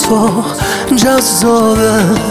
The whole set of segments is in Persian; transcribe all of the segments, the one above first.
تو جذابه،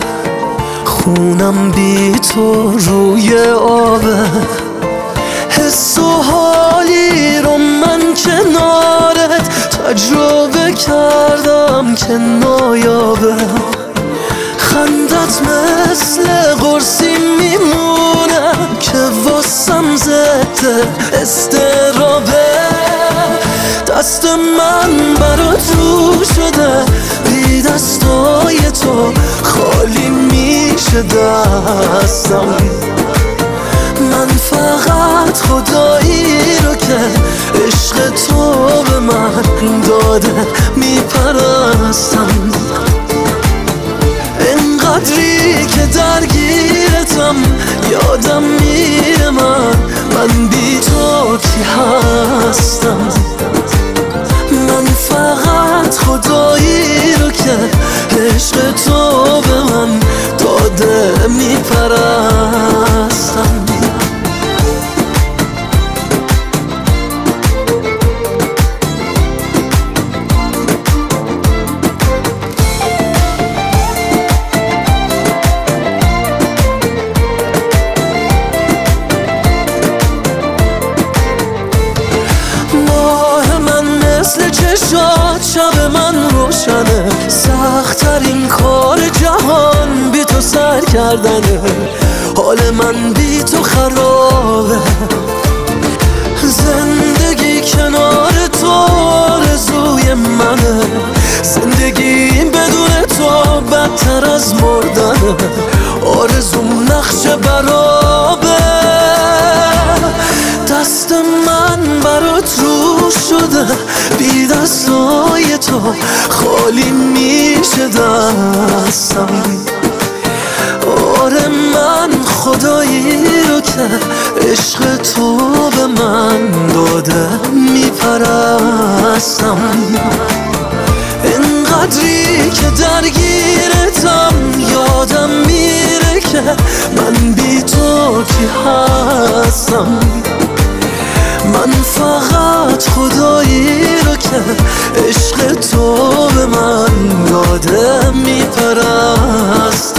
خونم بی تو روی آبه. حس و حالی رو من کنارت تجربه کردم که نایابه. خندت مثل قرصی میمونه که واسم ضد استرابه. دست من برا تو شده، بی دستای تو خالی میشه دستم. من فقط خدایی رو که عشق تو به من داده میپرستم. اینقدری که درگیرتم یادم میره من بی تو کی هستم. من فقط خدایی رو که عشق تو به من داده میپرستم. مثل چشات شب من روشنه، سخت‌ترین کار جهان بی تو سر کردنه. حال من بی تو خرابه، زندگی کنار تو آرزوی منه. زندگی بدون تو بدتر از مردنه، آرزوم نقش برابه. دست من برات رو شده، بی دستای تو خالی میشه دستم. آره من خدایی رو که عشق تو به من داده میپرستم. اینقدری که درگیرتم یادم میره که من بی تو کی هستم. من فقط خدایی رو که عشق تو به من داده میپرستم.